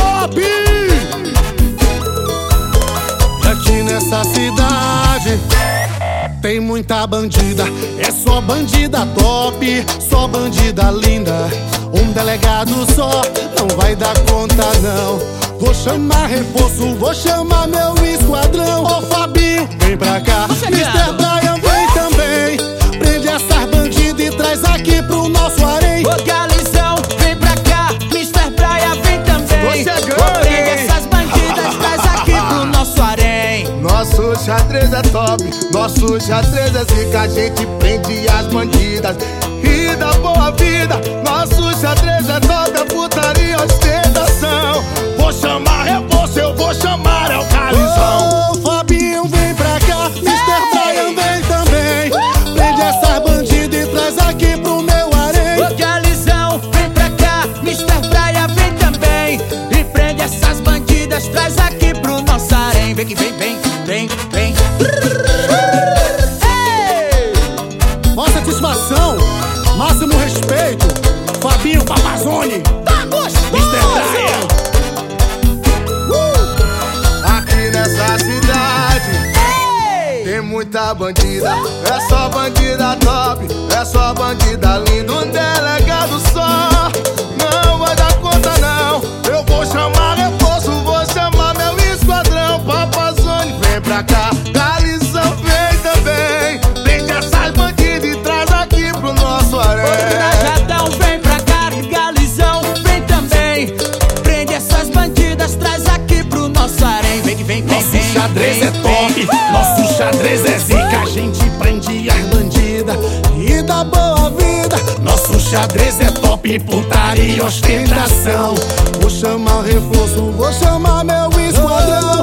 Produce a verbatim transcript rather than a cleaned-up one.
top! E aqui nessa cidade tem muita bandida, é só bandida top, só bandida linda. Um delegado só não vai dar conta não. Vou chamar reforço, vou chamar meu esquadrão. Ô Fabinho, vem pra cá, mister Brian vem também. Prende essas bandidas e traz aqui pro nosso harém. Ô Galizão, vem pra cá, mister Brian vem também. Ô, prende essas bandidas, traz aqui pro nosso harém. Nosso xadrez é top, nosso xadrez é zica. A gente prende as bandidas e dá boa vida. Nosso xadrez é top, é putaria, ostentação. Vou chamar reforço, eu vou chamar é o Galizão. Ô Fabinho, vem pra cá, mister Brian vem também. Prende essas bandidas e traz aqui pro meu harém. Ô Galizão, vem pra cá, mister Brian vem também. E prende essas bandidas, traz aqui pro nosso harém. Vem que vem, vem, vem, vem. Maior satisfação, máximo respeito, Fabinho Papazone. Tá gostoso! mister Brian. Aqui nessa cidade tem muita bandida, é só bandida top, é só bandida linda. Um delegado só não vai dar conta não. Eu vou chamar reforço, vou chamar meu esquadrão. Papazone, vem pra cá, Galizão vem também. Prende essas bandidas e traz aqui pro nosso harém. Rajadão, vem pra cá, Galizão vem também. Prende essas bandidas, traz aqui pro nosso harém. Vem, vem, vem, Nosso vem, xadrez vem, é top, vem. nosso xadrez é zica. A gente prende as bandidas e dá boa vida. Nosso xadrez é top, putaria e ostentação. Vou chamar reforço, vou chamar meu esquadrão.